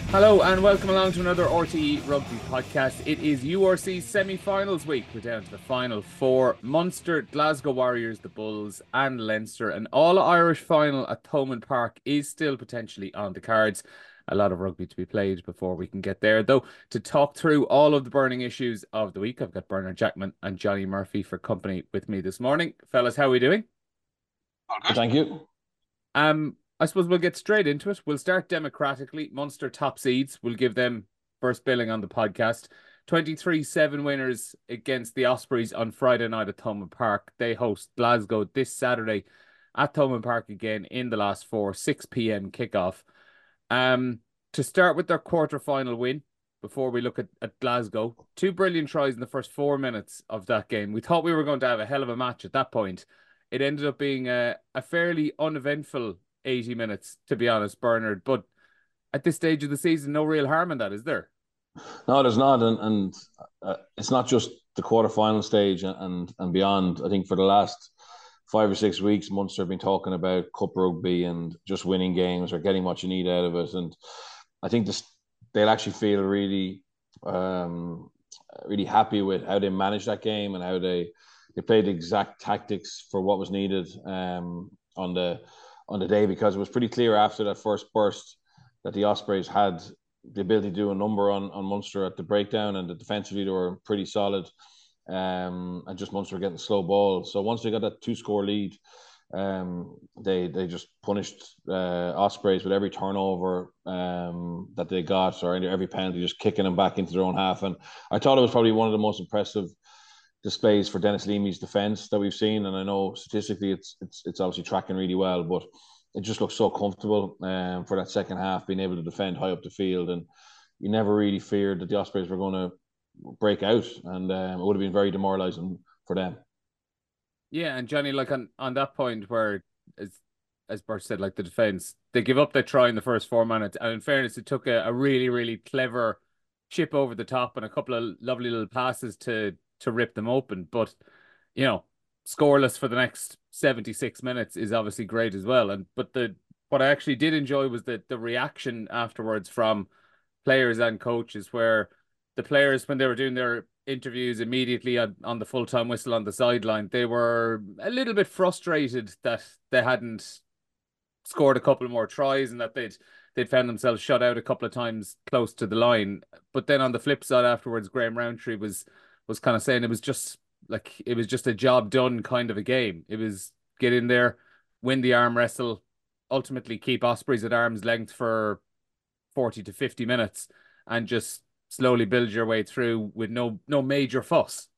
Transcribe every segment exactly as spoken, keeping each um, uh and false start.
Hello and welcome along to another R T E Rugby podcast. It is U R C semi-finals week. We're down to the final four. Munster, Glasgow Warriors, the Bulls and Leinster. An all-Irish final at Thomond Park is still potentially on the cards. A lot of rugby to be played before we can get there, though. To talk through all of the burning issues of the week, I've got Bernard Jackman and Johnny Murphy for company with me this morning. Fellas, how are we doing? All good. Thank you. Um, I suppose we'll get straight into it. We'll start democratically. Munster top seeds. We'll give them first billing on the podcast. twenty-three seven winners against the Ospreys on Friday night at Thomond Park. They host Glasgow this Saturday at Thomond Park again in the last four, six p m kickoff. Um, to start with their quarter-final win, before we look at, at Glasgow, two brilliant tries in the first four minutes of that game. We thought we were going to have a hell of a match at that point. It ended up being a, a fairly uneventful eighty minutes, to be honest, Bernard. But at this stage of the season, no real harm in that, is there? No, there's not, and, and uh, it's not just the quarterfinal stage and and beyond. I think for the last five or six weeks, Munster have been talking about cup rugby and just winning games or getting what you need out of it. And I think this they'll actually feel really, um, really happy with how they managed that game and how they they played the exact tactics for what was needed um, on the on the day, because it was pretty clear after that first burst that the Ospreys had the ability to do a number on, on Munster at the breakdown, and the defensively they were pretty solid. Um, and just Munster getting slow ball. So once they got that two score lead, um, they they just punished uh, Ospreys with every turnover um, that they got, or every penalty, just kicking them back into their own half. And I thought it was probably one of the most impressive displays for Dennis Leamy's defense that we've seen. And I know statistically it's it's it's obviously tracking really well, but it just looks so comfortable um, for that second half, being able to defend high up the field. And you never really feared that the Ospreys were going to break out, and um, it would have been very demoralising for them. Yeah, and Johnny, like on, on that point where, as as Bert said, like the defense, they give up their try in the first four minutes. And in fairness, it took a, a really, really clever chip over the top and a couple of lovely little passes to to rip them open. But, you know, scoreless for the next seventy-six minutes is obviously great as well. And but the what I actually did enjoy was the the reaction afterwards from players and coaches, where the players, when they were doing their interviews immediately on, on the full-time whistle on the sideline, they were a little bit frustrated that they hadn't scored a couple more tries and that they'd they'd found themselves shut out a couple of times close to the line. But then on the flip side afterwards, Graham Roundtree was was kind of saying it was just like it was just a job done kind of a game. It was get in there, win the arm wrestle, ultimately keep Ospreys at arm's length for forty to fifty minutes, and just slowly build your way through with no no major fuss.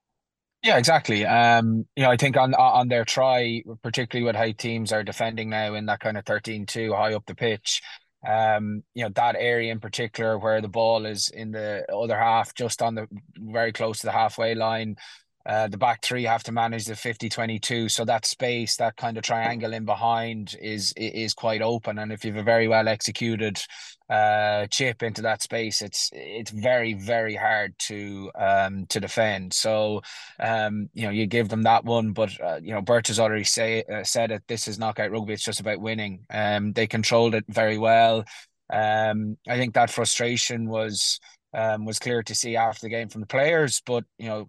Yeah, exactly. Um, you know, I think on on their try, particularly with how teams are defending now in that kind of thirteen two high up the pitch, um, you know, that area in particular where the ball is in the other half, just on the very close to the halfway line. Uh, the back three have to manage the fifty twenty-two. So that space, that kind of triangle in behind is is quite open. And if you have a very well executed uh chip into that space, it's it's very, very hard to um to defend. So um you know, you give them that one, but uh, you know, Bert has already say uh, said it, this is knockout rugby, it's just about winning. Um they controlled it very well. um I think that frustration was um was clear to see after the game from the players, but you know,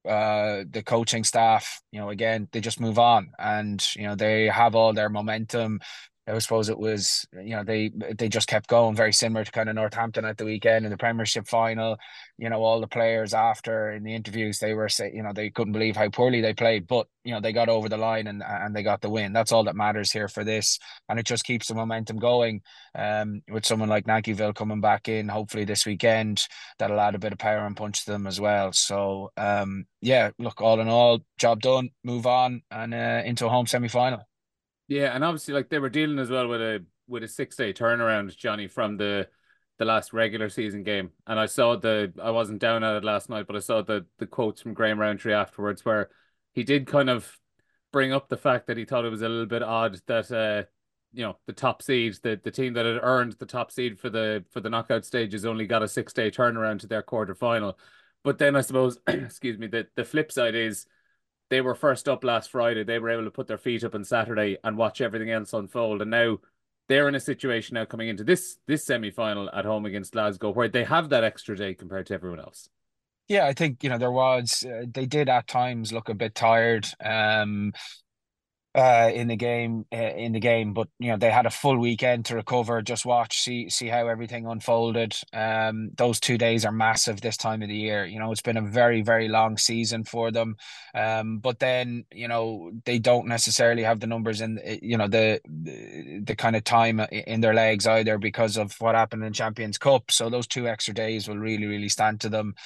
uh the coaching staff, you know, again, they just move on, and you know, they have all their momentum. I suppose it was, you know, they they just kept going, very similar to kind of Northampton at the weekend in the Premiership final. You know, all the players after in the interviews, they were saying, you know, they couldn't believe how poorly they played, but you know, they got over the line, and and they got the win. That's all that matters here for this, and it just keeps the momentum going. Um, with someone like Nankyville coming back in, hopefully this weekend, that'll add a bit of power and punch to them as well. So, um, yeah, look, all in all, job done. Move on and uh, into a home semi final. Yeah, and obviously, like they were dealing as well with a with a six day turnaround, Johnny, from the the last regular season game. And I saw the I wasn't down at it last night, but I saw the the quotes from Graham Roundtree afterwards, where he did kind of bring up the fact that he thought it was a little bit odd that uh you know, the top seed, the the team that had earned the top seed for the for the knockout stages, only got a six day turnaround to their quarter final. But then I suppose, excuse me, the the flip side is they were first up last Friday. They were able to put their feet up on Saturday and watch everything else unfold. And now they're in a situation now coming into this this semi-final at home against Glasgow where they have that extra day compared to everyone else. Yeah, I think, you know, there was, uh, they did at times look a bit tired. Um, uh in the game uh, in the game but you know they had a full weekend to recover, just watch, see see how everything unfolded. Um those two days are massive this time of the year. You know, it's been a very, very long season for them. Um but then, you know, they don't necessarily have the numbers in, you know, the the, the kind of time in their legs either, because of what happened in Champions Cup. So those two extra days will really, really stand to them.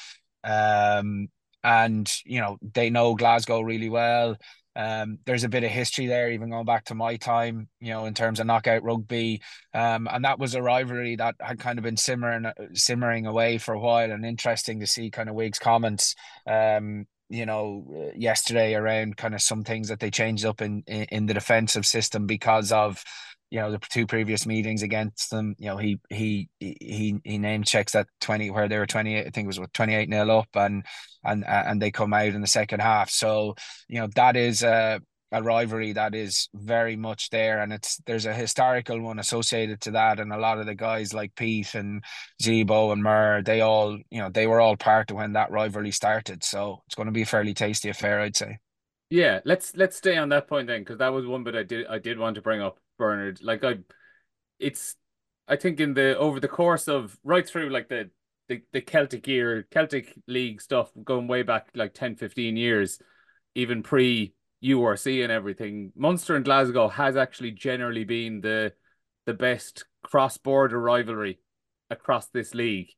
um and you know, they know Glasgow really well. Um, there's a bit of history there, even going back to my time, you know, in terms of knockout rugby. Um, and that was a rivalry that had kind of been simmering, simmering away for a while. And interesting to see kind of Wig's comments, um, you know, yesterday around kind of some things that they changed up in in, in the defensive system because of, you know, the two previous meetings against them. You know, he he he he name checks that twenty where they were twenty-eight, I think it was what, twenty-eight nil up, and and and they come out in the second half. So, you know, that is a a rivalry that is very much there, and it's there's a historical one associated to that. And a lot of the guys like Pete and Zebo and Murr, they all, you know, they were all part of when that rivalry started. So it's going to be a fairly tasty affair, I'd say. Yeah, let's let's stay on that point then, because that was one bit I did I did want to bring up, Bernard. Like I it's I think in the over the course of right through like the the, the Celtic year, Celtic League stuff going way back like ten fifteen years, even pre U R C and everything, Munster and Glasgow has actually generally been the the best cross-border rivalry across this league.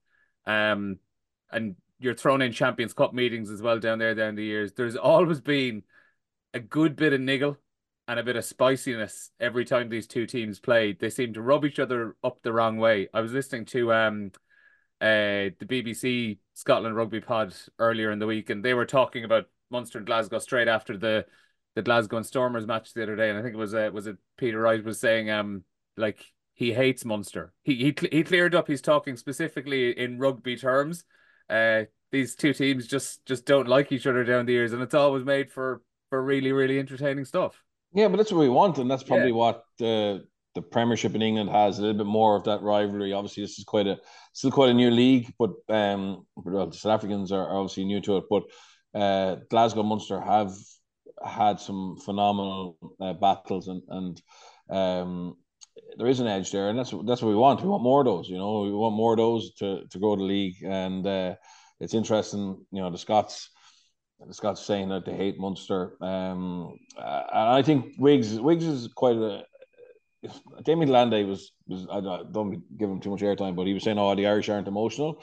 Um and you're thrown in Champions Cup meetings as well down there down the years. There's always been a good bit of niggle and a bit of spiciness every time these two teams played. They seem to rub each other up the wrong way. I was listening to um uh the B B C Scotland Rugby pod earlier in the week, and they were talking about Munster and Glasgow straight after the the Glasgow and Stormers match the other day, and I think it was uh, was it Peter Wright was saying um like he hates Munster. He he he cleared up. He's talking specifically in rugby terms. Uh, these two teams just just don't like each other down the years, and it's always made for for really, really entertaining stuff. Yeah, but that's what we want, and that's probably Yeah. what the the Premiership in England has, a little bit more of that rivalry. Obviously, this is quite a still quite a new league, but um, well, the South Africans are obviously new to it. But uh, Glasgow Munster have had some phenomenal uh, battles, and and um, there is an edge there, and that's that's what we want. We want more of those. You know, we want more of those to to grow the league, and uh, it's interesting. You know, the Scots the Scots saying that they hate Munster. Um, uh, and I think Wiggs Wiggs is quite a. Damien Lande was was I don't give him too much airtime, but he was saying, "Oh, the Irish aren't emotional,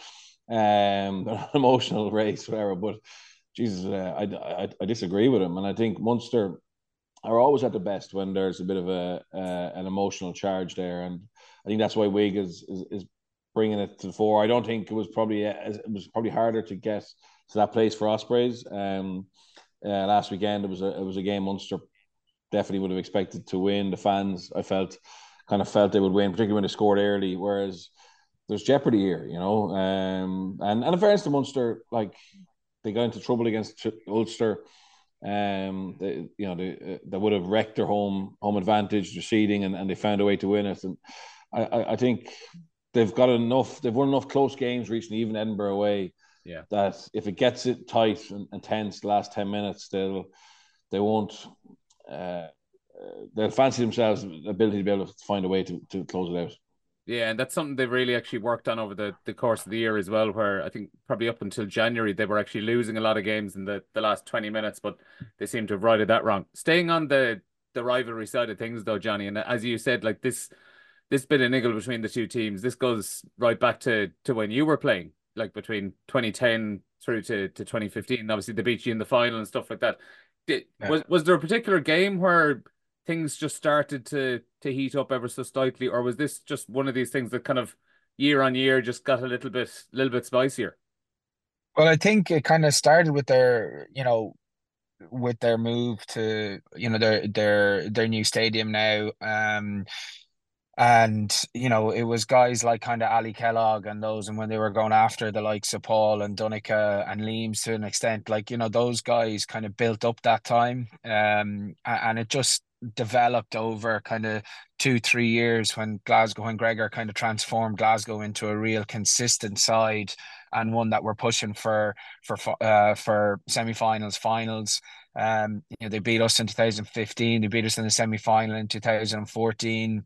um, they're not an emotional race, whatever." But Jesus, uh, I, I I disagree with him, and I think Munster are always at the best when there's a bit of a uh, an emotional charge there, and I think that's why Wig is, is is bringing it to the fore. I don't think it was probably it was probably harder to get to that place for Ospreys. Um, uh, last weekend it was a it was a game Munster definitely would have expected to win. The fans, I felt, kind of felt they would win, particularly when they scored early. Whereas there's jeopardy here, you know. Um, and and in fairness to Munster, like they got into trouble against Ulster. Um, they, you know, they they would have wrecked their home home advantage, their seeding, and, and they found a way to win it. And I, I, I think they've got enough. They've won enough close games recently, even Edinburgh away. Yeah. That if it gets it tight and, and tense the last ten minutes, they'll they won't. Uh, they'll fancy themselves the ability to be able to find a way to, to close it out. Yeah, and that's something they've really actually worked on over the, the course of the year as well, where I think probably up until January, they were actually losing a lot of games in the, the last twenty minutes, but they seem to have righted that wrong. Staying on the, the rivalry side of things though, Johnny, and as you said, like this this bit of niggle between the two teams, this goes right back to, to when you were playing, like between twenty ten through to, to twenty fifteen. Obviously, they beat you in the final and stuff like that. Did, yeah. was was there a particular game where things just started to to heat up ever so slightly, or was this just one of these things that kind of year on year just got a little bit a little bit spicier? Well, I think it kind of started with their, you know, with their move to, you know, their their their new stadium now. Um And, you know, it was guys like kind of Ali Kellogg and those, and when they were going after the likes of Paul and Dunica and Leames to an extent, like, you know, those guys kind of built up that time. Um, and it just, developed over kind of two, three years when Glasgow, when Gregor kind of transformed Glasgow into a real consistent side and one that we're pushing for for uh, for semi-finals, finals. Um, you know, they beat us in two thousand fifteen. They beat us in the semi-final in two thousand fourteen,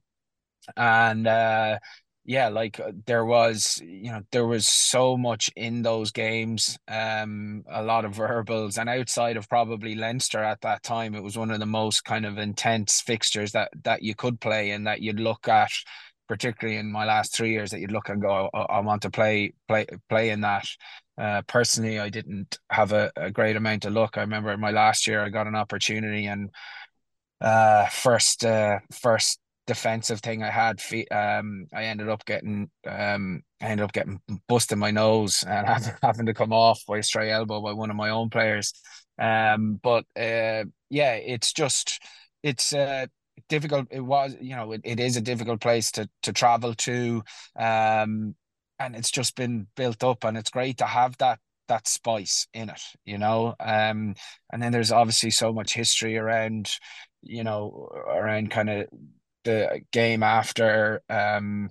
and uh, yeah, like uh, there was, you know, there was so much in those games. Um, a lot of verbals, and outside of probably Leinster at that time, it was one of the most kind of intense fixtures that that you could play and that you'd look at. Particularly in my last three years, that you'd look and go, I, I want to play play play in that. Uh, personally, I didn't have a, a great amount of luck. I remember in my last year, I got an opportunity, and uh, first uh, first defensive thing I had, um, I ended up getting um, I ended up getting busting my nose and having, having to come off by a stray elbow by one of my own players. Um, but uh, yeah, it's just it's uh, difficult. It was, you know, it, it is a difficult place to to travel to, um, and it's just been built up, and it's great to have that that spice in it, you know. Um, and then there's obviously so much history around, you know, around kind of the game after, um,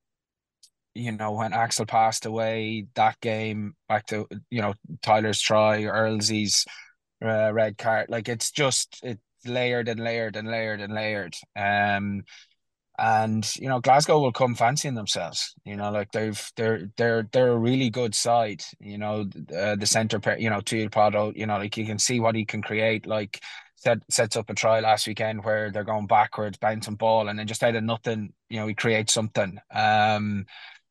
you know, when Axel passed away, that game back to, you know, Tyler's try, Earlsey's uh, red card. Like it's just, it's layered and layered and layered and layered. Um, and you know, Glasgow will come fancying themselves. You know, like they've they're they're they're a really good side. You know, uh, the centre pair. You know, Tuil Prado. You know, like you can see what he can create. Like set sets up a try last weekend where they're going backwards, bouncing ball, and then just out of nothing, you know, he creates something. Um,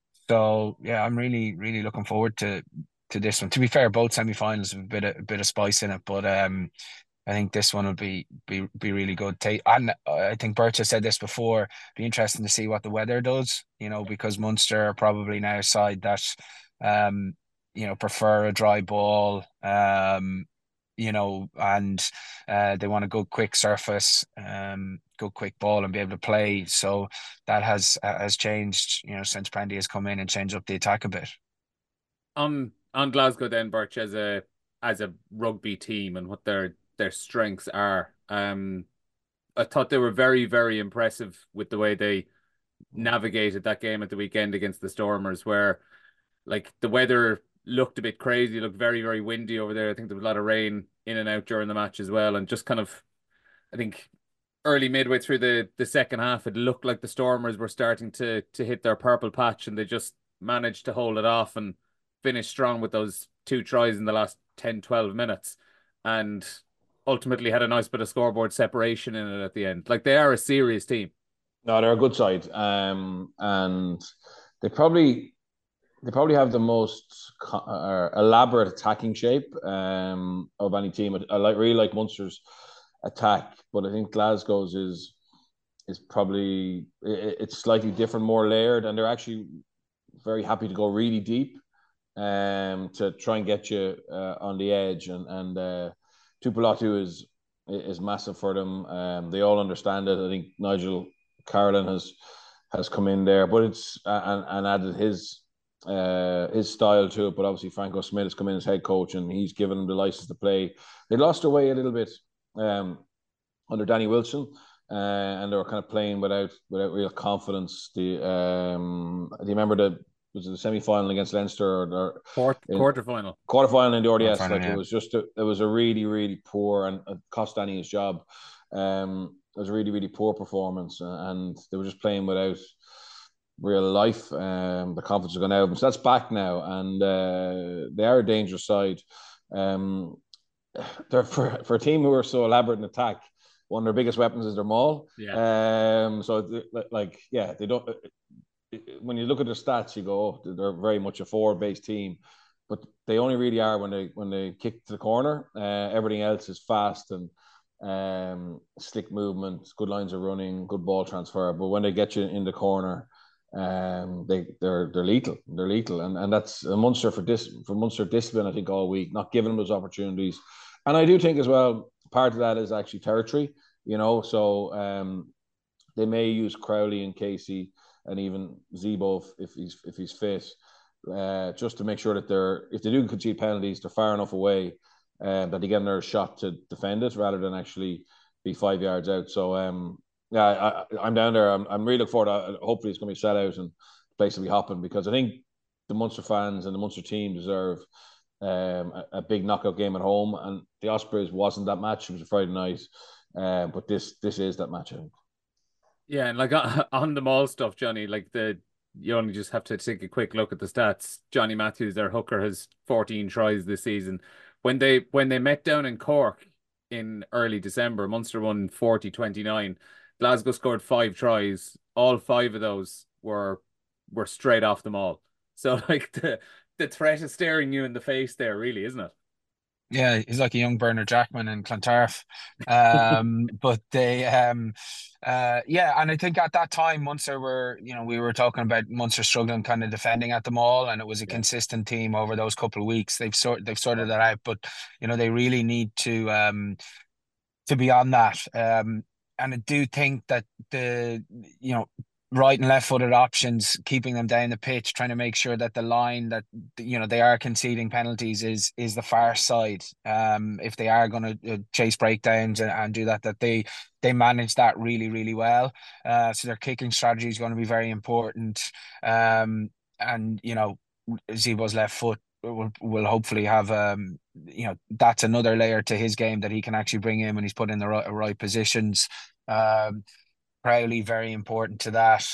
so yeah, I'm really really looking forward to to this one. To be fair, both semi-finals have a bit of a bit of spice in it, but um, I think this one will be be be really good. Take and I think Bert has said this before. Be interesting to see what the weather does. You know, because Munster are probably now a side that, um, you know, prefer a dry ball. Um, you know, and uh, they want a good quick surface, um, good quick ball, and be able to play. So that has has changed. You know, since Prendy has come in and changed up the attack a bit. On on Glasgow then, Birch, as a as a rugby team and what their their strengths are. Um, I thought they were very, very impressive with the way they navigated that game at the weekend against the Stormers, where like the weather looked a bit crazy, looked very, very windy over there. I think there was a lot of rain in and out during the match as well. And just kind of, I think early midway through the the second half, it looked like the Stormers were starting to to hit their purple patch, and they just managed to hold it off and finish strong with those two tries in the last ten twelve minutes. And ultimately had a nice bit of scoreboard separation in it at the end. Like they are a serious team. No, they're a good side, um, and they probably they probably have the most uh, elaborate attacking shape um, of any team. I like really like Munster's attack, but I think Glasgow's is is probably it, it's slightly different, more layered, and they're actually very happy to go really deep um, to try and get you uh, on the edge, and and uh, Tuipulotu is is massive for them. Um, they all understand it. I think Nigel Carolan has has come in there, but it's uh, and, and added his uh, his style to it. But obviously Franco Smith has come in as head coach, and he's given them the license to play. They lost their way a little bit um, under Danny Wilson, uh, and they were kind of playing without without real confidence. The um, do you remember the was it the semi final against Leinster or, or Quart- quarter final? Quarter final in the R D S. Final, like yeah. it was just a, it was a really really poor, and it cost Danny his job. Um, it was a really really poor performance, and they were just playing without real life. Um, the confidence has gone out, so that's back now, and uh, they are a dangerous side. Um, they're for for a team who are so elaborate in attack. One of their biggest weapons is their maul. Yeah. Um. So like yeah, they don't. When you look at their stats, you go, oh, they're very much a forward-based team, but they only really are when they when they kick to the corner. Uh, everything else is fast and um, slick movement, good lines of running, good ball transfer. But when they get you in the corner, um, they they're they're lethal. They're lethal, and and that's a Munster for this for Munster discipline. I think all week, not giving them those opportunities, and I do think as well part of that is actually territory. You know, so um, they may use Crowley and Casey and even Zebo if he's if he's fit, uh, just to make sure that they're if they do concede penalties, they're far enough away uh, that they get another shot to defend it rather than actually be five yards out. So um, yeah, I, I'm down there. I'm, I'm really looking forward to. Hopefully, it's going to be set out and the place will be hopping, because I think the Munster fans and the Munster team deserve um, a, a big knockout game at home. And the Ospreys wasn't that match; it was a Friday night, uh, but this this is that match, I think. Yeah, and like on the Maul stuff, Johnny, like the you only just have to take a quick look at the stats. Johnny Matthews, their hooker, has fourteen tries this season. When they when they met down in Cork in early December, Munster won forty twenty-nine. Glasgow scored five tries. All five of those were were straight off the Maul. So like the the threat is staring you in the face there, really, isn't it? Yeah, he's like a young Bernard Jackman in Clontarf. Um, but they, um, uh, yeah, and I think at that time, Munster were, you know, we were talking about Munster struggling kind of defending at the Maul, and it was a Yeah. consistent team over those couple of weeks. They've sort they've sorted that out, but you know, they really need to um to be on that. Um, and I do think that the you know right and left footed options, keeping them down the pitch, trying to make sure that the line that you know they are conceding penalties is is the far side. Um, if they are going to uh, chase breakdowns and, and do that, that they they manage that really really well. Uh, so their kicking strategy is going to be very important. Um, and you know Zebo's left foot will will hopefully have um you know that's another layer to his game that he can actually bring in when he's put in the right, right positions. Um, Crowley very important to that.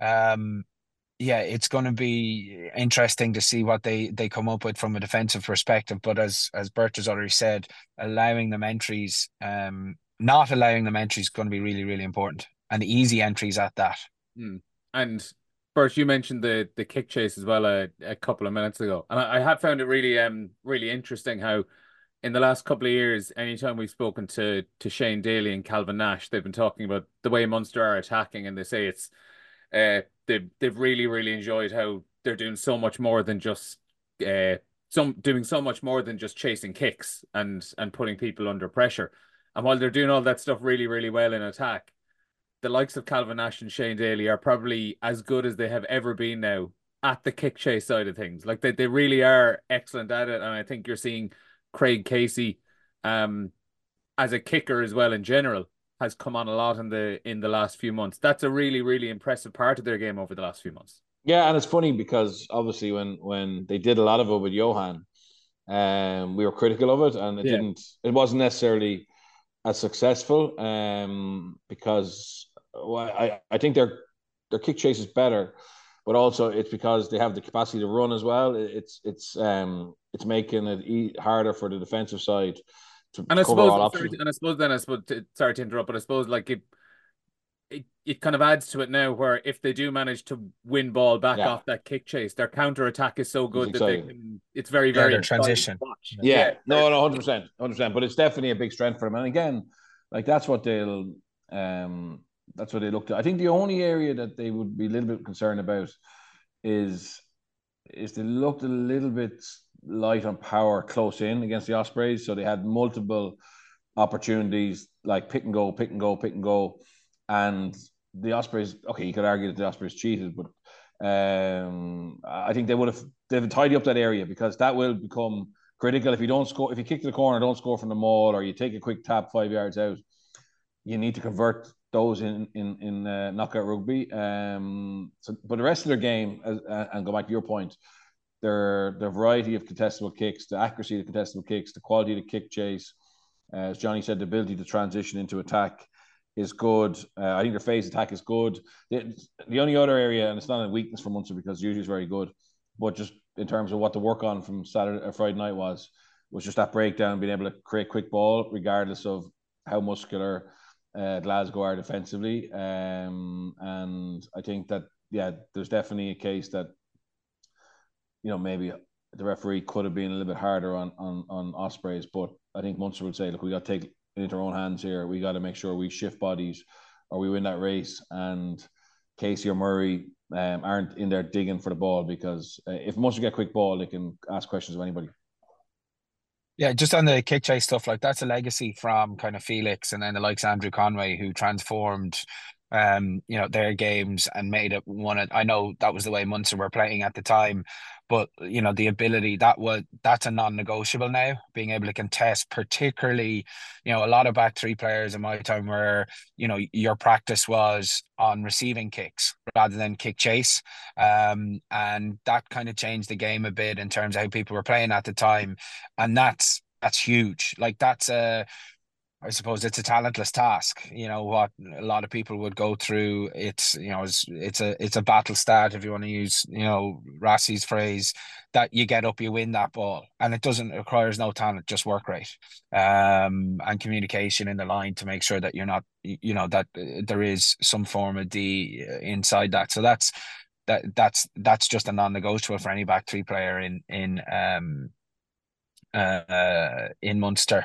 Um, yeah, it's going to be interesting to see what they they come up with from a defensive perspective. But as as Bert has already said, allowing them entries, um, not allowing them entries is going to be really really important, and easy entries at that. Hmm. And Bert, you mentioned the the kick chase as well a, a couple of minutes ago, and I, I have found it really um really interesting how in the last couple of years, anytime we've spoken to to Shane Daly and Calvin Nash, they've been talking about the way Munster are attacking, and they say it's uh they've they've really really enjoyed how they're doing so much more than just uh some doing so much more than just chasing kicks and and putting people under pressure. And while they're doing all that stuff really really well in attack, the likes of Calvin Nash and Shane Daly are probably as good as they have ever been now at the kick chase side of things. Like they, they really are excellent at it. And I think you're seeing Craig Casey um as a kicker as well in general has come on a lot in the in the last few months. That's a really, really impressive part of their game over the last few months. Yeah, and it's funny because obviously when when they did a lot of it with Johan, um, we were critical of it, and it Yeah. didn't. It wasn't necessarily as successful, um, because well, I I think their their kick chase is better, but also it's because they have the capacity to run as well. It's it's um it's making it e- harder for the defensive side to, And to I cover suppose, all sorry, options. and I suppose then I suppose to, sorry to interrupt, but I suppose like it, it it kind of adds to it now where if they do manage to win ball back Yeah, off that kick chase, their counter attack is so it's good that they exciting. can. It's very Yeah, very their exciting to transition. watch. Yeah, Yeah, no, no, hundred percent, hundred percent. But it's definitely a big strength for them. And again, like that's what they'll, um, that's what they look to. I think the only area that they would be a little bit concerned about is is they looked a little bit light on power close in against the Ospreys. So they had multiple opportunities like pick and go, pick and go, pick and go, and the Ospreys. Okay, you could argue that the Ospreys cheated, but um, I think they would have they've tidy up that area because that will become critical. If you don't score, if you kick to the corner, don't score from the Maul, or you take a quick tap five yards out, you need to convert those in in in uh, knockout rugby. Um, so, but the rest of their game, as, uh, and go back to your point, their their variety of contestable kicks, the accuracy of the contestable kicks, the quality of the kick chase, uh, as Johnny said, the ability to transition into attack is good. Uh, I think their phase attack is good. The, the only other area, and it's not a weakness for Munster because usually it's very good, but just in terms of what to work on from Saturday or Friday night was was just that breakdown, being able to create quick ball regardless of how muscular uh, Glasgow are defensively. Um, and I think that yeah, there's definitely a case that you know maybe the referee could have been a little bit harder on on on Ospreys, but I think Munster would say, look, we got to take it into our own hands here. We got to make sure we shift bodies or we win that race. And Casey or Murray um, aren't in there digging for the ball because uh, if Munster get quick ball, they can ask questions of anybody. Yeah, just on the kick chase stuff, like that's a legacy from kind of Felix and then the likes of Andrew Conway, who transformed um, you know, their games and made it one of, I know that was the way Munster were playing at the time, but you know, the ability that was that's a non-negotiable now, being able to contest, particularly, you know, a lot of back three players in my time where, you know, your practice was on receiving kicks rather than kick chase. Um, and that kind of changed the game a bit in terms of how people were playing at the time. And that's that's huge. Like that's a I suppose it's a talentless task. You know what a lot of people would go through. It's you know it's it's a it's a battle start, if you want to use you know Rassi's phrase, that you get up, you win that ball, and it doesn't requires no talent, just work rate, um, and communication in the line to make sure that you're not you know that uh, there is some form of D inside that. So that's that that's that's just a non-negotiable for any back three player in in um uh in Munster.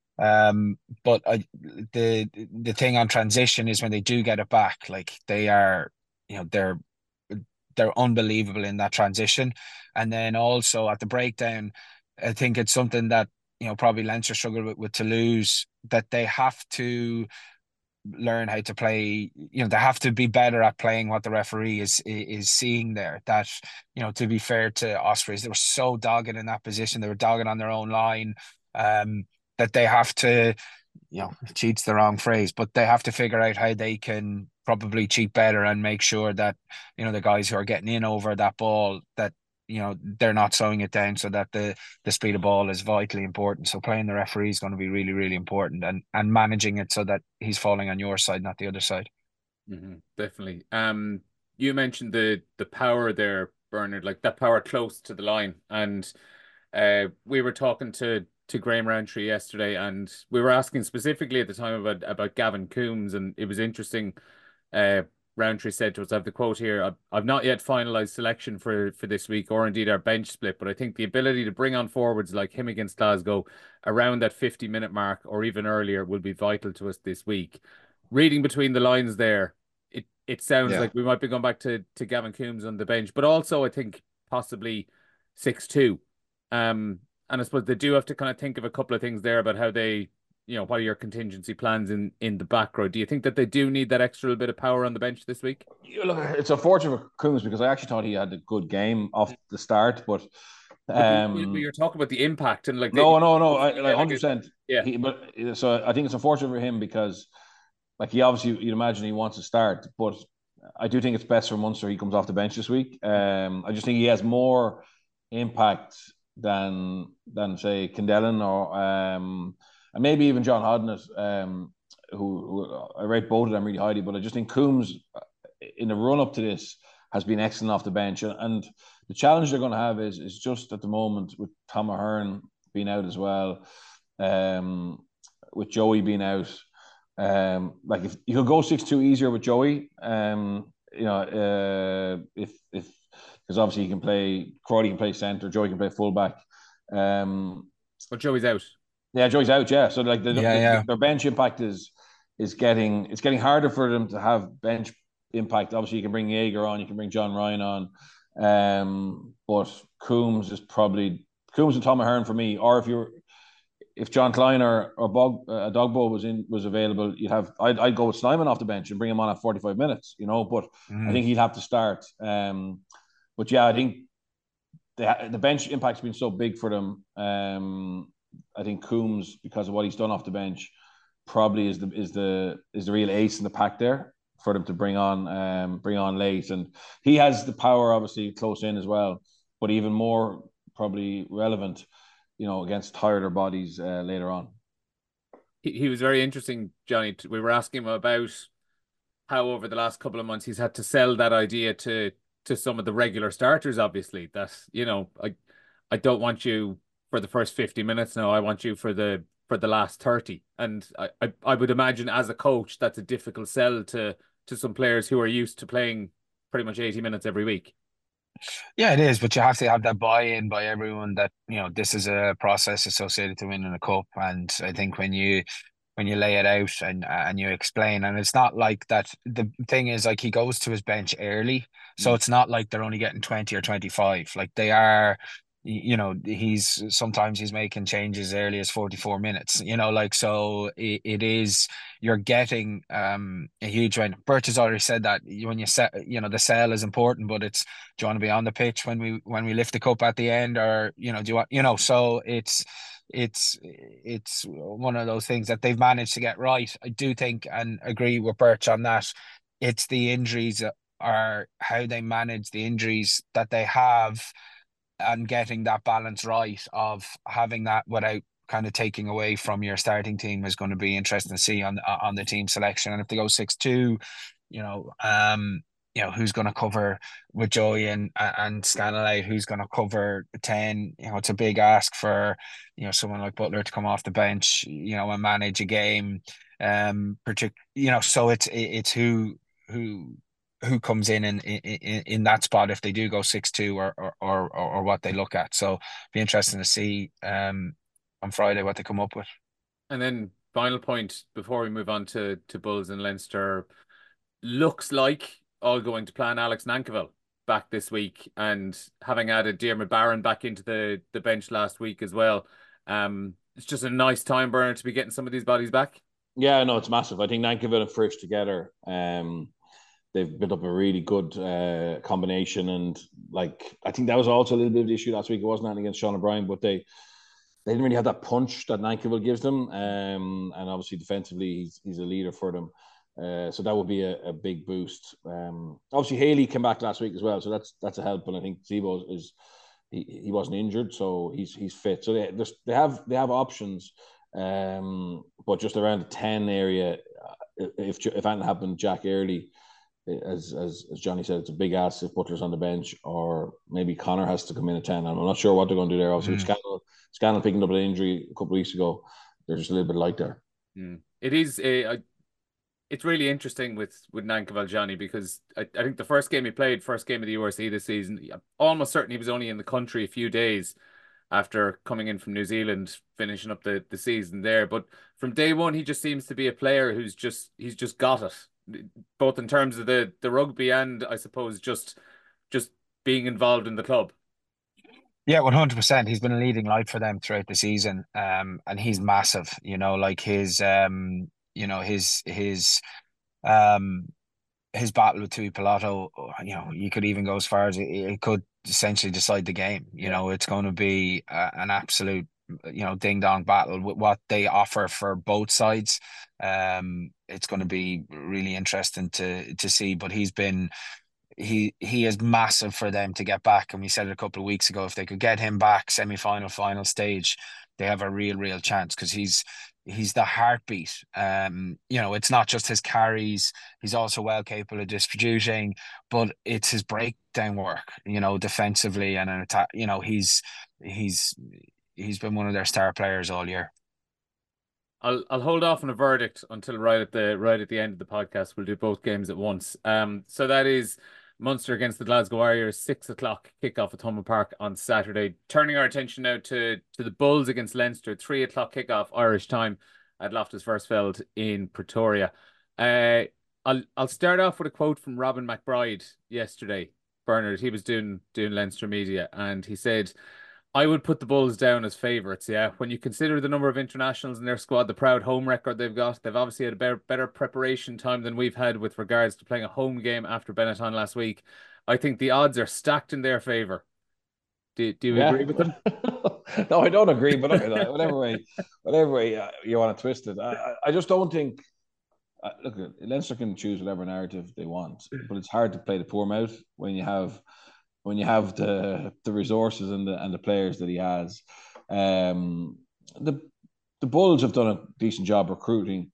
Um, but I, the the thing on transition is when they do get it back, like they are, you know, they're they're unbelievable in that transition. And then also at the breakdown, I think it's something that, you know, probably Leinster struggled with, with Toulouse, that they have to learn how to play. You know, they have to be better at playing what the referee is is seeing there. That, you know, to be fair to Ospreys, they were so dogged in that position. They were dogged on their own line. Um, that they have to, you know, cheat's the wrong phrase, but they have to figure out how they can probably cheat better and make sure that, you know, the guys who are getting in over that ball, that, you know, they're not slowing it down, so that the the speed of ball is vitally important. So playing the referee is going to be really, really important, and and managing it so that he's falling on your side, not the other side. Mm-hmm, definitely. Um, you mentioned the the power there, Bernard, like that power close to the line, and uh, we were talking to to Graham Rowntree yesterday, and we were asking specifically at the time about about Gavin Coombs, and it was interesting. Uh, Rowntree said to us, I have the quote here: I've, I've not yet finalised selection for for this week, or indeed our bench split, but I think the ability to bring on forwards like him against Glasgow around that fifty minute mark or even earlier will be vital to us this week. Reading between the lines there, it it sounds Yeah. like we might be going back to to Gavin Coombs on the bench, but also I think possibly six two. Um, and I suppose they do have to kind of think of a couple of things there about how they, you know, what are your contingency plans in in the back row? Do you think that they do need that extra bit of power on the bench this week? You look, it's unfortunate for Coombs because I actually thought he had a good game off the start, but But, the, but um, you're talking about the impact and like no, the, no, no, I, like yeah, one like hundred a, percent. yeah, He, but so I think it's unfortunate for him because, like, he obviously you'd imagine he wants to start, but I do think it's best for Munster he comes off the bench this week. Um, I just think he has more impact than than say Kindellan or um, and maybe even John Hodnett, um, who, who I rate both of them really highly, but I just think Coombs in the run up to this has been excellent off the bench, and, and the challenge they're going to have is is just at the moment with Tom Ahern being out as well, um, with Joey being out. Um, like if you could go six two easier with Joey, um, you know, uh, if if because obviously he can play, Crowley can play centre, Joey can play fullback. Um, but Joey's out. yeah, Joey's out. Yeah, so like the, Yeah, the, yeah. their bench impact is is getting it's getting harder for them to have bench impact. Obviously, you can bring Jaeger on, you can bring John Ryan on, um, but Coombs is probably Coombs and Tom Ahern for me. Or if you're if John Klein or or Bog, uh, Dogbo was in was available, you'd have I'd, I'd go with Snyman off the bench and bring him on at forty-five minutes. You know, but I Mm. think he'd have to start. Um, but yeah, I think the the bench impact's been so big for them. Um, I think Coombs, because of what he's done off the bench, probably is the is the is the real ace in the pack there for them to bring on um bring on late, and he has the power obviously close in as well, but even more probably relevant, you know, against tireder bodies uh, later on. He, he was very interesting, Johnny. We were asking him about how over the last couple of months he's had to sell that idea to to some of the regular starters, obviously, that, you know, I I don't want you for the first fifty minutes now. I want you for the for the last thirty. And I, I, I would imagine as a coach that's a difficult sell to to some players who are used to playing pretty much eighty minutes every week. Yeah, it is, but you have to have that buy-in by everyone that, you know, this is a process associated to winning a cup. And I think when you when you lay it out and and you explain, and it's not like that. The thing is, like, he goes to his bench early, so Mm. it's not like they're only getting twenty or twenty-five. Like they are, you know, he's sometimes he's making changes early as forty-four minutes, you know, like, so it, it is you're getting um a huge win. Birch has already said that when you set, you know, the sell is important, but it's, do you want to be on the pitch when we when we lift the cup at the end, or you know, do you want, you know, so it's it's it's one of those things that they've managed to get right. I do think and agree with Birch on that. It's the injuries are how they manage the injuries that they have and getting that balance right of having that without kind of taking away from your starting team is going to be interesting to see on on the team selection. And if they go six two, you know, um, you know, who's going to cover with Joey and and Scannellay, who's going to cover ten? You know, it's a big ask for, you know, someone like Butler to come off the bench, you know, and manage a game. Um, partic- you know, so it's it's who who who comes in in, in in that spot if they do go six two, or or or or what they look at. So be interesting to see um on Friday what they come up with. And then final point before we move on to to Bulls and Leinster, looks like all going to plan Alex Nankerville back this week, and having added Diarmuid Barron back into the the bench last week as well. Um, it's just a nice time burner to be getting some of these bodies back. Yeah, no, it's massive. I think Nankerville and Frisch together, um, they've built up a really good uh, combination. And like, I think that was also a little bit of the issue last week. It wasn't anything against Sean O'Brien, but they they didn't really have that punch that Nankerville gives them. Um, and obviously defensively, he's he's a leader for them. Uh, so that would be a, a big boost. Um, obviously Haley came back last week as well, so that's that's a help. And I think Zebo is he, he wasn't injured, so he's he's fit. So they they have they have options. Um, but just around the ten area, if if anything happened, Jack Early, as as as Johnny said, it's a big ask if Butler's on the bench, or maybe Connor has to come in at ten. I'm not sure what they're going to do there. Obviously, mm. Scannell, Scannell picking up an injury a couple of weeks ago, they're just a little bit light there. Mm. It is a, a, it's really interesting with with Nankerville, Johnny, because I, I think the first game he played, first game of the U R C this season, almost certain he was only in the country a few days after coming in from New Zealand, finishing up the, the season there. But from day one, he just seems to be a player who's just he's just got it, both in terms of the the rugby and I suppose just just being involved in the club. Yeah, one hundred percent. He's been a leading light for them throughout the season, um, and he's massive. You know, like his um, you know his his um his battle with Tui Pilato, you know, you could even go as far as it, it could essentially decide the game. You yeah. know, it's going to be a, an absolute, you know, ding dong battle with what they offer for both sides. Um, it's going to be really interesting to to see. But he's been he he is massive for them to get back, and we said it a couple of weeks ago. If they could get him back, semi final, final stage, they have a real, real chance because he's. He's the heartbeat. Um, you know, it's not just his carries. He's also well capable of distributing, but it's his breakdown work, you know, defensively and an attack. You know, he's he's he's been one of their star players all year. I'll I'll hold off on a verdict until right at the right at the end of the podcast. We'll do both games at once. Um, so that is Munster against the Glasgow Warriors, six o'clock kickoff at Thomond Park on Saturday. Turning our attention now to to the Bulls against Leinster, three o'clock kickoff Irish time at Loftus Versfeld in Pretoria. Uh, I'll I'll start off with a quote from Robin McBride yesterday. Bernard, he was doing doing Leinster media, and he said, I would put the Bulls down as favourites, yeah. When you consider the number of internationals in their squad, the proud home record they've got, they've obviously had a better, better preparation time than we've had with regards to playing a home game after Benetton last week. I think the odds are stacked in their favour. Do, do you yeah. agree with them? No, I don't agree, but whatever way, whatever way uh, you want to twist it. I, I just don't think, uh, look, Leinster can choose whatever narrative they want, but it's hard to play the poor mouth when you have when you have the the resources and the and the players that he has. Um, the the Bulls have done a decent job recruiting,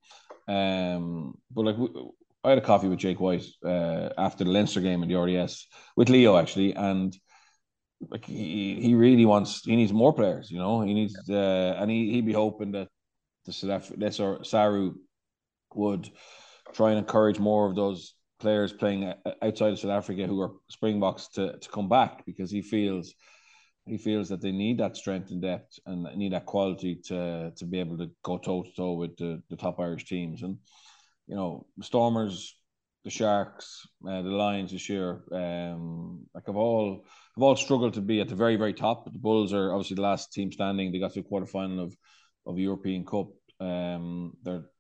um, but like I had a coffee with Jake White uh, after the Leinster game in the R D S with Leo actually, and like he he really wants he needs more players, you know. He needs uh, and he he'd be hoping that the South Africa Saru would try and encourage more of those players playing outside of South Africa who are Springboks to, to come back, because he feels he feels that they need that strength and depth and need that quality to to be able to go toe to toe with the, the top Irish teams. And you know, the Stormers, the Sharks, uh, the Lions this year, um, like have all have all struggled to be at the very very top. But the Bulls are obviously the last team standing. They got to the quarterfinal of of the European Cup. Um, they're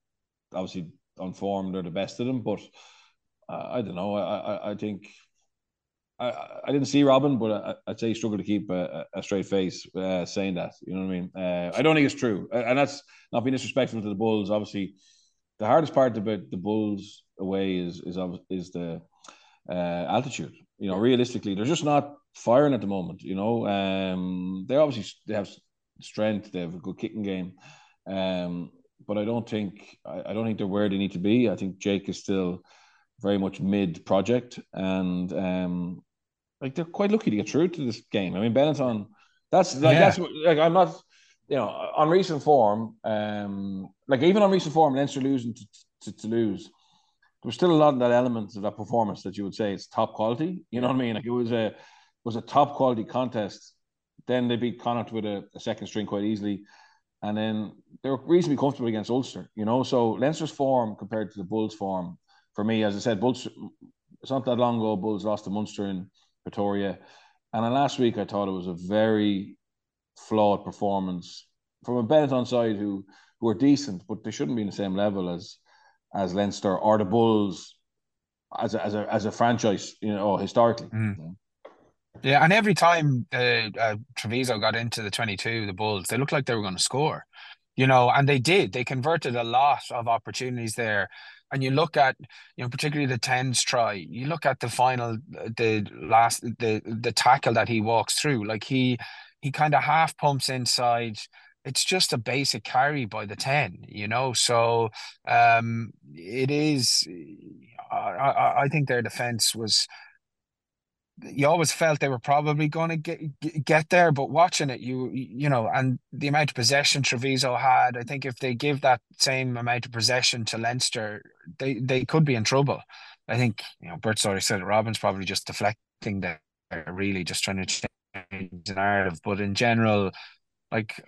obviously on form, they're the best of them. But uh, I don't know. I, I, I think I, I didn't see Robin, but I, I'd say he struggled to keep a, a straight face uh, saying that. You know what I mean? Uh, I don't think it's true, and that's not being disrespectful to the Bulls. Obviously, the hardest part about the Bulls away is is is the uh, altitude. You know, Yeah. realistically, they're just not firing at the moment. You know, um, they obviously they have strength, they have a good kicking game, um, but I don't think I, I don't think they're where they need to be. I think Jake is still very much mid project, and um, like they're quite lucky to get through to this game. I mean, Benetton, that's like Yeah. that's like I'm not, you know, on recent form, um, like even on recent form, Leinster losing to, to, to lose, there was still a lot of that elements of that performance that you would say it's top quality. You know Yeah. what I mean? Like it was a it was a top quality contest. Then they beat Connacht with a, a second string quite easily, and then they were reasonably comfortable against Ulster. You know, so Leinster's form compared to the Bulls' form, for me, as I said, Bulls. It's not that long ago. Bulls lost to Munster in Pretoria. And then last week, I thought it was a very flawed performance from a Benetton side who who are decent, but they shouldn't be in the same level as as Leinster or the Bulls as a, as a as a franchise, you know, historically. Mm. Yeah, and every time uh, uh, Treviso got into the twenty-two, the Bulls, they looked like they were going to score, you know, and they did. They converted a lot of opportunities there. And you look at, you know, particularly the tens try. You look at the final, the last, the the tackle that he walks through. Like he he kind of half pumps inside. It's just a basic carry by the ten, you know. So um, it is. I I, I think their defense was, you always felt they were probably going to get get there, but watching it, you you know, and the amount of possession Treviso had, I think if they give that same amount of possession to Leinster, they they could be in trouble. I think, you know, Bert's already said it, Robin's probably just deflecting there, really just trying to change the narrative. But in general, like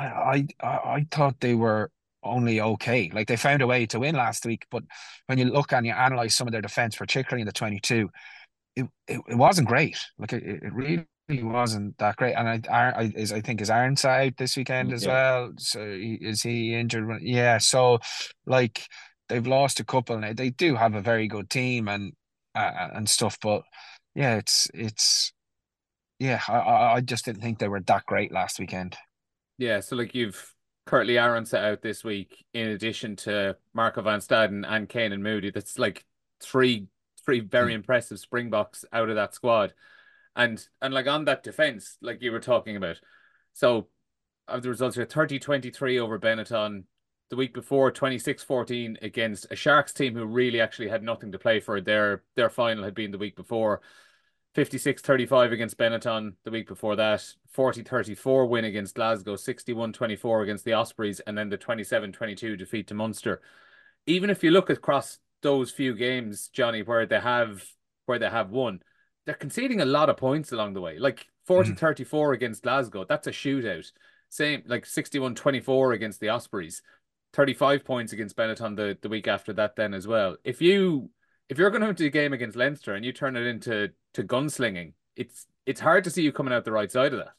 I I I thought they were only okay. Like they found a way to win last week, but when you look and you analyze some of their defense, particularly in the twenty-two, it, it, it wasn't great. Like it, it really wasn't that great. And I, I, is I think is Arns out this weekend as Yeah. well. So he, is he injured? Yeah. So like they've lost a couple, and they do have a very good team and uh, and stuff. But yeah, it's it's yeah. I I just didn't think they were that great last weekend. Yeah, so like you've Curtly Aaron set out this week, in addition to Marco van Staden and Kane Moody. That's like three three very Mm. impressive Springboks out of that squad. And and like on that defense, like you were talking about. So of the results here, thirty twenty-three over Benetton. The week before, twenty-six fourteen against a Sharks team who really actually had nothing to play for. Their their final had been the week before. fifty-six thirty-five against Benetton the week before that, forty thirty-four win against Glasgow, sixty-one twenty-four against the Ospreys, and then the twenty-seven twenty-two defeat to Munster. Even if you look across those few games, Johnny, where they have where they have won, they're conceding a lot of points along the way. Like forty thirty-four against Glasgow, that's a shootout. Same, like sixty-one twenty-four against the Ospreys, thirty-five points against Benetton the, the week after that then as well. If you if you're going to into a game against Leinster and you turn it into to gunslinging, it's it's hard to see you coming out the right side of that.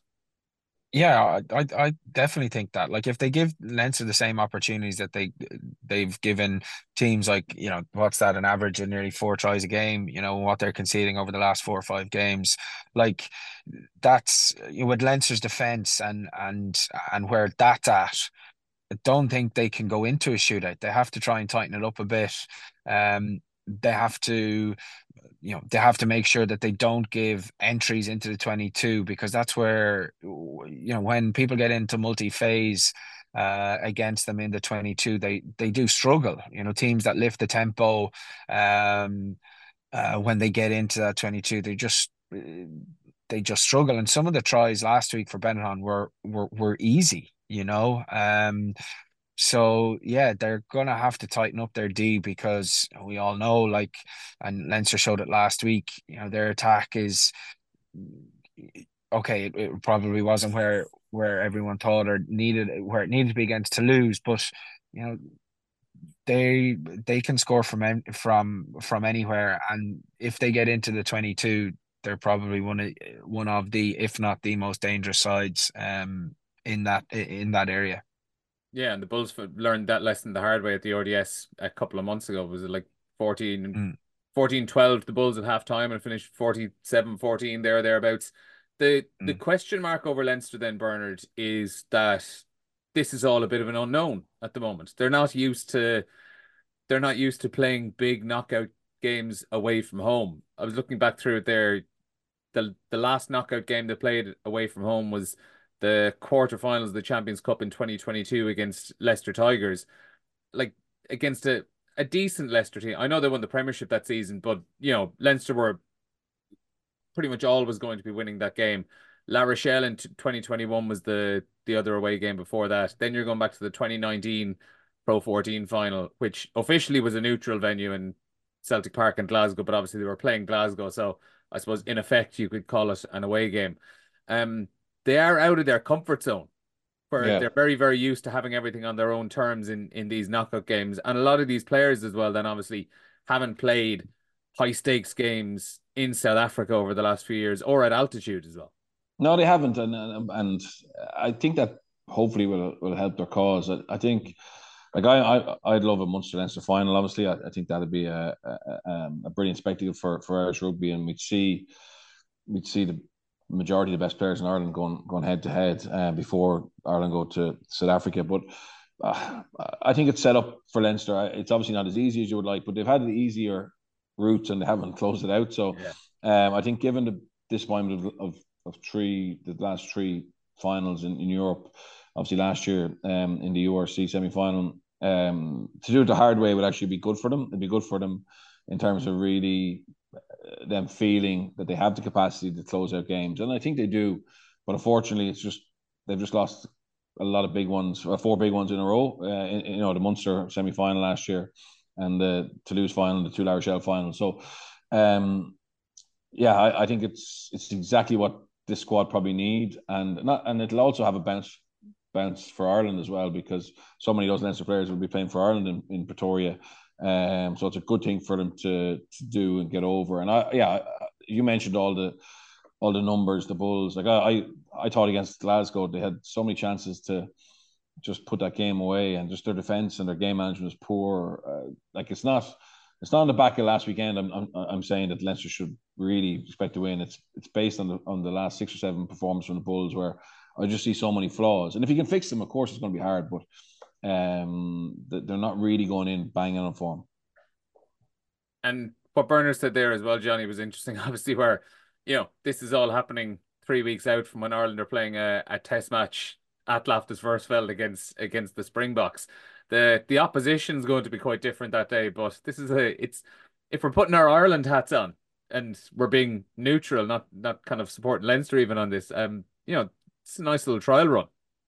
Yeah, I, I I definitely think that. Like if they give Leinster the same opportunities that they they've given teams like, you know, what's that, an average of nearly four tries a game, you know, what they're conceding over the last four or five games. Like that's, you know, with Leinster's defense and and and where that's at, I don't think they can go into a shootout. They have to try and tighten it up a bit. Um, they have to, you know, they have to make sure that they don't give entries into the twenty-two, because that's where, you know, when people get into multi-phase uh, against them in the twenty-two, they they do struggle. You know, teams that lift the tempo, um, uh, when they get into that twenty-two, they just they just struggle. And some of the tries last week for Benetton were were were easy. You know, um, so yeah, they're gonna have to tighten up their D, because we all know, like, and Leinster showed it last week, you know, their attack is okay. It, it probably wasn't where where everyone thought or needed where it needed to be against Toulouse, but you know, they they can score from from from anywhere, and if they get into the twenty-two, they're probably one of one of the, if not the most dangerous sides um in that in that area. Yeah, and the Bulls learned that lesson the hard way at the O D S a couple of months ago. Was it like fourteen, Mm. fourteen twelve the Bulls at halftime and finished forty-seven fourteen there or thereabouts. The the Mm. question mark over Leinster then, Bernard, is that this is all a bit of an unknown at the moment. They're not used to they're not used to playing big knockout games away from home. I was looking back through it there. The the last knockout game they played away from home was the quarterfinals of the Champions Cup in twenty twenty-two against Leicester Tigers. Like against a, a decent Leicester team. I know they won the Premiership that season, but you know, Leinster were pretty much always going to be winning that game. La Rochelle in twenty twenty-one was the the other away game before that. Then you're going back to the twenty nineteen Pro fourteen final, which officially was a neutral venue in Celtic Park in Glasgow, but obviously they were playing Glasgow, so I suppose in effect you could call it an away game. Um, they are out of their comfort zone, where Yeah. they're very, very used to having everything on their own terms in in these knockout games, and a lot of these players as well. Then obviously haven't played high stakes games in South Africa over the last few years, or at altitude as well. No, they haven't, and and, and I think that hopefully will will help their cause. I, I think, like I, I I'd love a Munster Leinster final. Obviously, I, I think that'd be a, a um, a brilliant spectacle for for Irish rugby, and we'd see we'd see the majority of the best players in Ireland going going head to head uh, before Ireland go to South Africa. But uh, I think it's set up for Leinster. It's obviously not as easy as you would like, but they've had the easier routes and they haven't closed it out. So Yeah. um, I think given the disappointment of, of of three the last three finals in, in Europe, obviously last year um, in the U R C semi final, um, to do it the hard way would actually be good for them. It'd be good for them in terms of really uh, them feeling that they have the capacity to close out games, and I think they do. But unfortunately, it's just they've just lost a lot of big ones, uh, four big ones in a row. Uh, in, you know, the Munster semi final last year, and the Toulouse final, the two La Rochelle final. So, um, yeah, I, I think it's it's exactly what this squad probably need, and not and it'll also have a bounce bounce for Ireland as well, because so many of those Leinster players will be playing for Ireland in, in Pretoria. Um, so it's a good thing for them to to do and get over. And I, yeah, you mentioned all the all the numbers, the Bulls. Like I, I, I thought against Glasgow, they had so many chances to just put that game away, and just their defense and their game management was poor. Uh, like it's not, it's not on the back of last weekend. I'm, I'm, I'm saying that Leinster should really expect to win. It's, it's based on the on the last six or seven performances from the Bulls, where I just see so many flaws. And if you can fix them, of course, it's going to be hard. But um, they're not really going in banging on form. And what Bernard said there as well, Johnny, was interesting. Obviously, where you know this is all happening three weeks out from when Ireland are playing a, a test match at Loftus Versfeld against against the Springboks. The the opposition's going to be quite different that day, but this is a it's if we're putting our Ireland hats on and we're being neutral, not not kind of supporting Leinster even on this, um, you know, it's a nice little trial run.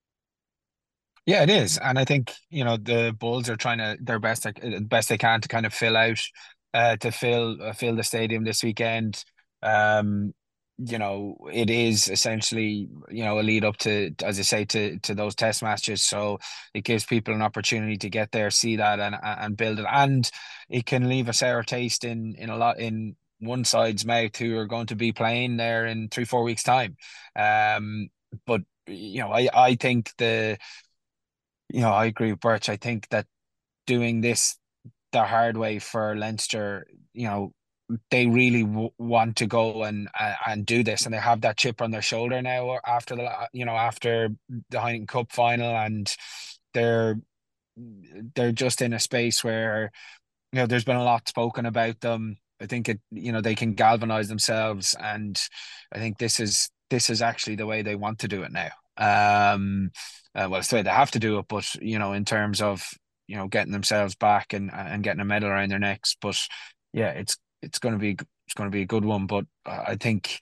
Yeah, it is, and I think you know the Bulls are trying to their best, like, uh, best they can to kind of fill out, uh, to fill uh, fill the stadium this weekend. Um, you know, it is essentially you know a lead up to, as I say, to to those test matches. So it gives people an opportunity to get there, see that, and and build it, and it can leave a sour taste in in a lot in one side's mouth who are going to be playing there in three four weeks time. Um, but you know, I I think the you know, I agree with Birch. I think that doing this the hard way for Leinster, you know, they really w want to go and uh, and do this, and they have that chip on their shoulder now after the you know after the Heineken Cup final, and they're they're just in a space where you know there's been a lot spoken about them. I think it you know they can galvanize themselves, and I think this is this is actually the way they want to do it now. Um, uh, well, it's the way they have to do it, but you know, in terms of you know getting themselves back and and getting a medal around their necks. But yeah, it's it's going to be it's going to be a good one. But I think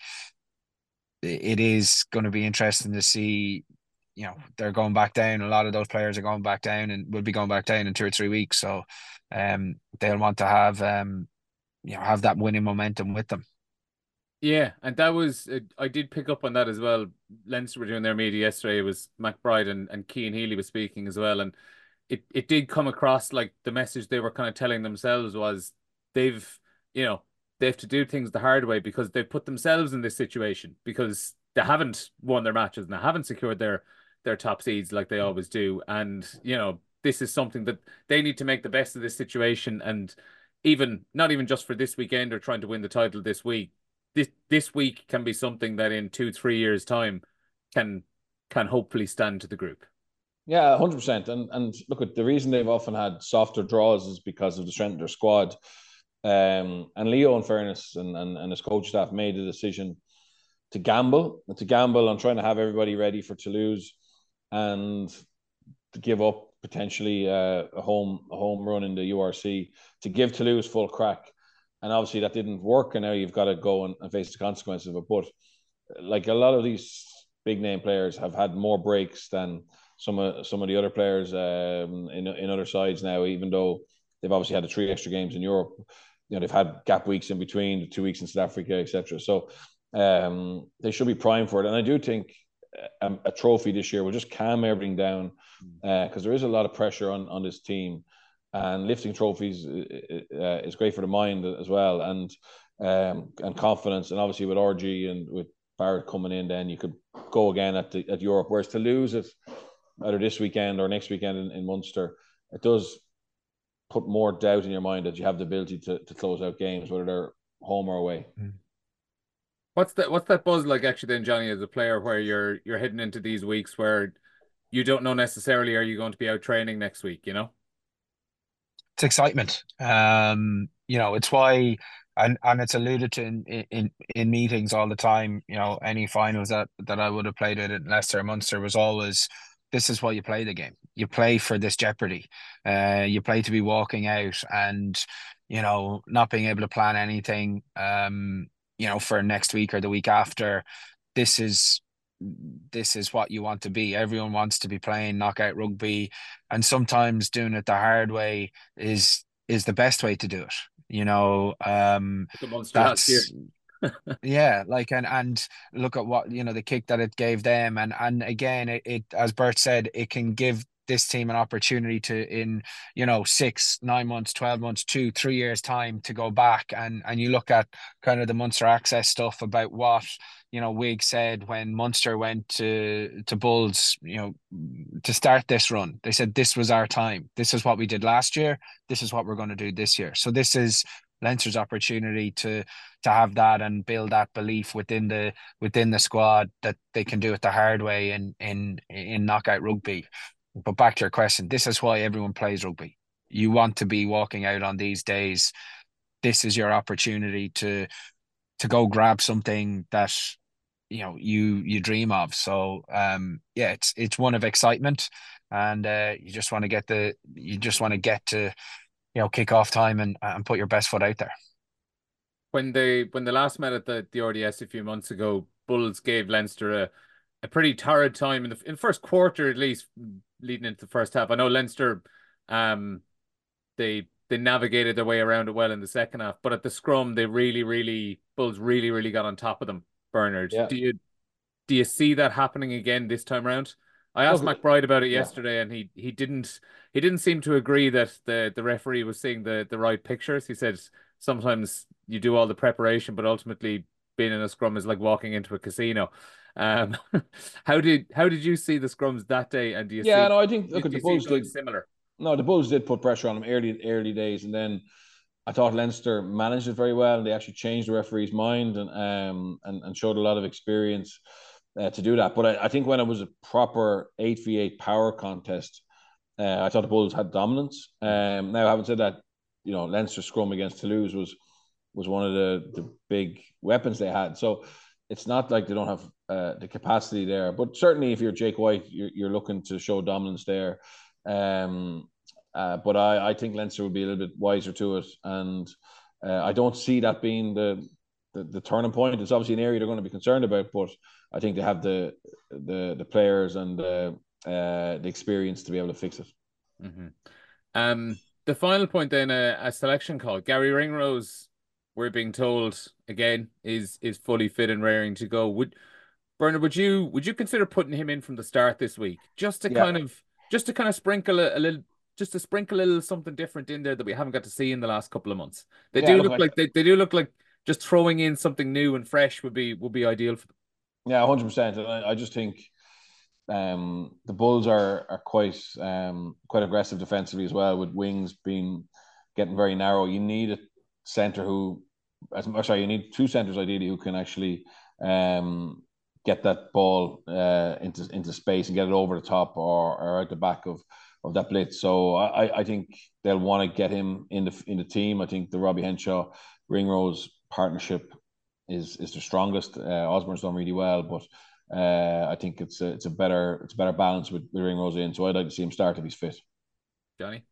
it is going to be interesting to see. You know, they're going back down. A lot of those players are going back down and will be going back down in two or three weeks. So, um, they'll want to have um, you know, have that winning momentum with them. Yeah, and that was uh, I did pick up on that as well. Leinster were doing their media yesterday. It was McBride and, and Cian Healy was speaking as well, and it, it did come across like the message they were kind of telling themselves was they've you know they have to do things the hard way because they've put themselves in this situation because they haven't won their matches and they haven't secured their their top seeds like they always do. And, you know, this is something that they need to make the best of this situation. And even not even just for this weekend or trying to win the title this week, this this week can be something that in two, three years' time can can hopefully stand to the group. Yeah, one hundred percent. And and look, at the reason they've often had softer draws is because of the strength of their squad. Um, and Leo, in fairness, and, and, and his coach staff made the decision to gamble, and to gamble on trying to have everybody ready for Toulouse and to give up potentially uh, a home a home run in the U R C, to give Toulouse full crack. And obviously that didn't work, and now you've got to go and, and face the consequences of it. But like a lot of these big name players have had more breaks than some of some of the other players um, in in other sides now, even though they've obviously had the three extra games in Europe. You know, they've had gap weeks in between, the two weeks in South Africa, et cetera. So um, they should be primed for it. And I do think a, a trophy this year will just calm everything down, because uh, there is a lot of pressure on, on this team. And lifting trophies uh, is great for the mind as well, and um, and confidence. And obviously with R G and with Barrett coming in, then you could go again at the, at Europe. Whereas to lose it either this weekend or next weekend in, in Munster, it does put more doubt in your mind that you have the ability to, to close out games, whether they're home or away. What's that? What's that buzz like actually then, Johnny, as a player, where you're you're heading into these weeks where you don't know necessarily are you going to be out training next week? You know, It's excitement. Um, you know, it's why, and and it's alluded to in in in meetings all the time. You know, any finals that that I would have played with at Leicester or Munster was always, this is why you play the game. You play for this jeopardy. Uh, you play to be walking out and, you know, not being able to plan anything, um, you know, for next week or the week after. This is this is what you want to be. Everyone wants to be playing knockout rugby, and sometimes doing it the hard way is is the best way to do it. You know, um, the Munster last year. Yeah, like and and look at what, you know, the kick that it gave them, and and again, it, it as Bert said, it can give this team an opportunity to, in, you know, six, nine months, twelve months, two, three years time, to go back and and you look at kind of the Munster access stuff about what, you know, Wig said when Munster went to to Bulls, you know, to start this run. They said this was our time. This is what we did last year. This is what we're going to do this year. So this is Leinster's opportunity to to have that and build that belief within the within the squad that they can do it the hard way in in in knockout rugby. But back to your question, this is why everyone plays rugby. You want to be walking out on these days. This is your opportunity to to go grab something that, you know, you you dream of. So um yeah, it's it's one of excitement, and uh, you just want to get the you just want to get to, you know, kick off time and, and put your best foot out there. When they when they last met at the, the R D S a few months ago, Bulls gave Leinster a, a pretty torrid time in the in the first quarter, at least leading into the first half. I know Leinster, um, they they navigated their way around it well in the second half, but at the scrum, they really, really Bulls really, really got on top of them. Bernard, Yeah. do you do you see that happening again this time around? I asked Look, McBride about it yeah. yesterday, and he he didn't he didn't seem to agree that the the referee was seeing the the right pictures. He said sometimes you do all the preparation, but ultimately being in a scrum is like walking into a casino. Um, how did how did you see the scrums that day? And do you Yeah, see no, I think look do at you the see Bulls something did. similar? No, the Bulls did put pressure on them early early days, and then I thought Leinster managed it very well, and they actually changed the referee's mind and um and, and showed a lot of experience uh, to do that. But I, I think when it was a proper eight v eight power contest, uh, I thought the Bulls had dominance. Um, now, having said that, you know, Leinster's scrum against Toulouse was was one of the the big weapons they had. So it's not like they don't have uh, the capacity there. But certainly, if you're Jake White, you're you're looking to show dominance there. Um, uh, but I, I think Leinster would be a little bit wiser to it, and uh, I don't see that being the, the the turning point. It's obviously an area they're going to be concerned about, but I think they have the the the players and the uh, the experience to be able to fix it. Mm-hmm. Um, the final point then, uh, a selection call. Gary Ringrose, we're being told again, is is fully fit and raring to go. Would Bernard, would you would you consider putting him in from the start this week, just to Yeah. kind of just to kind of sprinkle a, a little, just to sprinkle a little something different in there that we haven't got to see in the last couple of months? They Yeah, do look, look like- like they, they do look like just throwing in something new and fresh would be would be ideal for them. Yeah, one hundred percent. And I, I just think um, the Bulls are are quite um, quite aggressive defensively as well, with wings being getting very narrow. You need a center who, as sorry, you need two centers ideally who can actually um, get that ball uh, into into space and get it over the top or, or out the back of of that blitz. So I, I think they'll want to get him in the in the team. I think the Robbie Henshaw Ringrose partnership is is the strongest. Uh, Osborne's done really well, but uh, I think it's a it's a better it's a better balance with, with Ringrose in. So I'd like to see him start if he's fit. Johnny?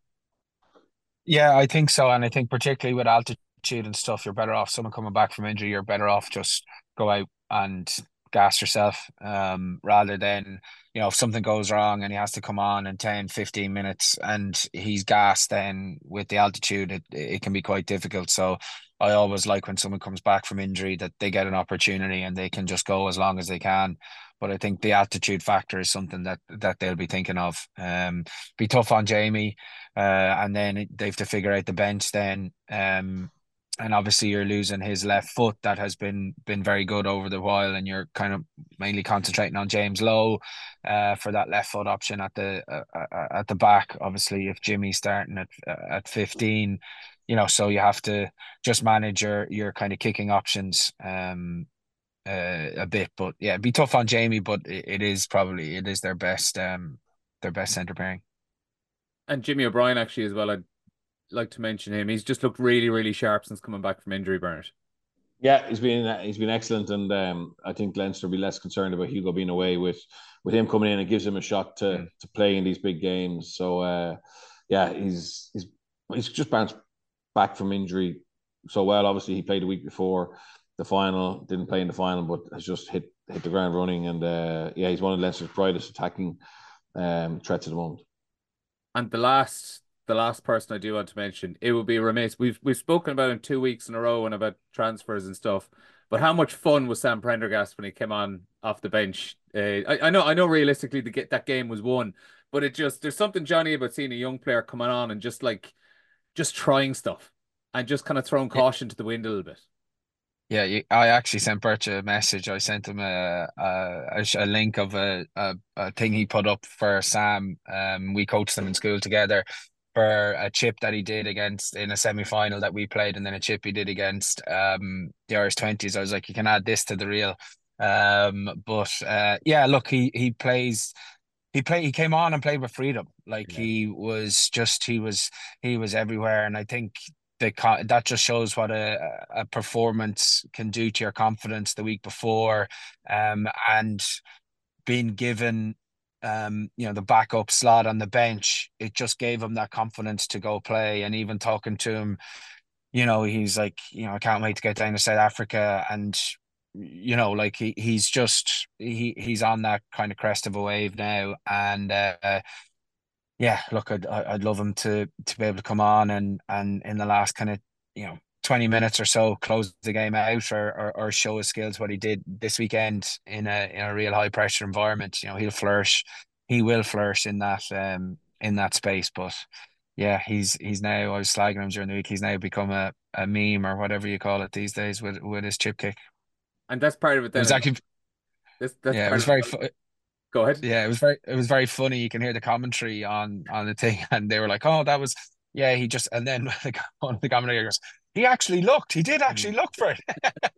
Yeah, I think so. And I think particularly with altitude and stuff, you're better off someone coming back from injury, you're better off just go out and gas yourself, um, rather than, you know, if something goes wrong and he has to come on in ten, fifteen minutes and he's gassed, then with the altitude, it, it can be quite difficult. So I always like when someone comes back from injury that they get an opportunity and they can just go as long as they can. But I think the altitude factor is something that that they'll be thinking of. Um, be tough on Jamie, uh, and then they have to figure out the bench then. Um, and obviously you're losing his left foot that has been been very good over the while, and you're kind of mainly concentrating on James Lowe, uh, for that left foot option at the uh, uh, at the back. Obviously, if Jimmy's starting at uh, at fifteen, you know, so you have to just manage your your kind of kicking options. Um, uh, a bit, but yeah, it'd be tough on Jamie, but it, it is probably it is their best um their best centre pairing. And Jimmy O'Brien actually as well. I'd like to mention him. He's just looked really, really sharp since coming back from injury, Bernard. Yeah, he's been he's been excellent, and um, I think Leinster will be less concerned about Hugo being away with with him coming in. It gives him a shot to Mm. to play in these big games. So uh, yeah, he's he's he's just bounced back from injury so well. Obviously, he played the week before the final, didn't play in the final, but has just hit hit the ground running. And uh, yeah, he's one of Leinster's brightest attacking um, threats at the moment. And the last the last person I do want to mention, it would be remiss. We've we've spoken about him two weeks in a row and about transfers and stuff. But how much fun was Sam Prendergast when he came on off the bench? Uh, I, I know I know realistically the get that game was won, but it just there's something Johnny about seeing a young player coming on and just like just trying stuff and just kind of throwing Yeah, caution to the wind a little bit. yeah. you- I actually sent Birch a message. I sent him a a, a, sh- a link of a, a a thing he put up for Sam. Um, we coached them in school together for a chip that he did against in a semi final that we played, and then a chip he did against um the Irish twenties. I was like, you can add this to the reel. Um, but uh, yeah, look, he he plays. He played. He came on and played with freedom. Like Yeah. he was just. He was. He was everywhere, and I think the co- that just shows what a a performance can do to your confidence the week before, um, and being given, um, you know, the backup slot on the bench, it just gave him that confidence to go play. And even talking to him, you know, he's like, you know, I can't wait to get down to South Africa. And, you know, like he he's just he he's on that kind of crest of a wave now. And uh, yeah, look, I'd I'd love him to to be able to come on and and in the last kind of, you know, twenty minutes or so close the game out, or, or or show his skills what he did this weekend in a in a real high pressure environment. You know, he'll flourish. He will flourish in that um in that space. But yeah, he's he's now, I was slagging him during the week. He's now become a, a meme or whatever you call it these days with with his chip kick. And that's part of it It then was as well. actually This that's yeah, it part was of it as very well. fu- Go ahead. yeah, it was very it was very funny. You can hear the commentary on on the thing, and they were like, "Oh, that was yeah." He just and then the, one of the commentators, he actually looked. He did Mm. actually look for it.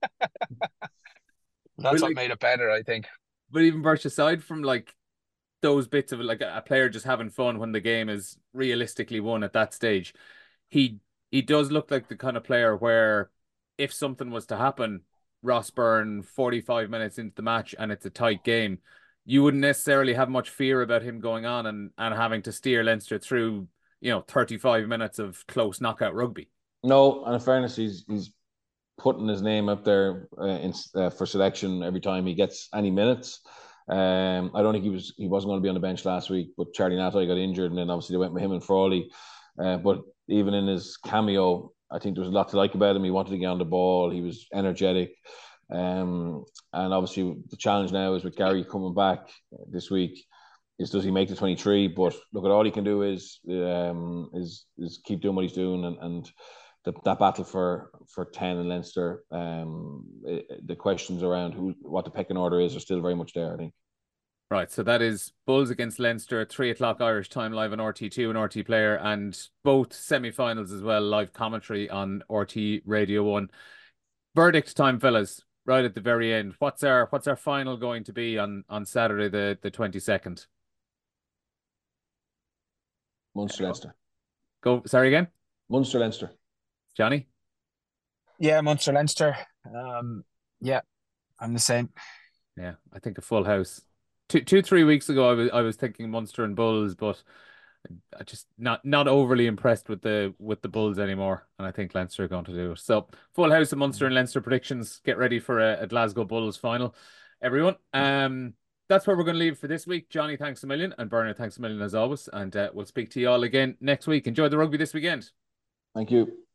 But That's what like made it better, I think. but even Birch, aside from like those bits of like a, a player just having fun when the game is realistically won at that stage, he he does look like the kind of player where if something was to happen, Ross Byrne forty-five minutes into the match and it's a tight game, you wouldn't necessarily have much fear about him going on and, and having to steer Leinster through, you know, thirty-five minutes of close knockout rugby. No, and in fairness, he's he's putting his name up there uh, in, uh, for selection every time he gets any minutes. Um, I don't think he was he wasn't going to be on the bench last week, but Charlie Natai got injured, and then obviously they went with him and Frawley. Uh, but even in his cameo, I think there was a lot to like about him. He wanted to get on the ball. He was energetic. Um, and obviously the challenge now is with Gary coming back this week. Is does he make the twenty-three? But look at all he can do is um, is is keep doing what he's doing, and and the, that battle for for ten in Leinster, um, it, the questions around who what the pecking order is are still very much there, I think. Right, so that is Bulls against Leinster, three o'clock Irish time, live on R T two and R T Player, and both semi-finals as well, live commentary on R T Radio one. Verdict time, fellas, right at the very end. What's our what's our final going to be on, on Saturday, the, the twenty-second? Munster Leinster. Go, sorry again? Munster Leinster. Johnny? Yeah, Munster Leinster. Um, yeah, I'm the same. Yeah, I think a full house. Two, two, three weeks ago, I was I was thinking Munster and Bulls, but I just not not overly impressed with the with the Bulls anymore, and I think Leinster are going to do it. So full house of Munster and Leinster predictions. Get ready for a, a Glasgow Bulls final, everyone. Um, that's where we're going to leave for this week. Johnny, thanks a million, and Bernard, thanks a million as always, and uh, we'll speak to you all again next week. Enjoy the rugby this weekend. Thank you.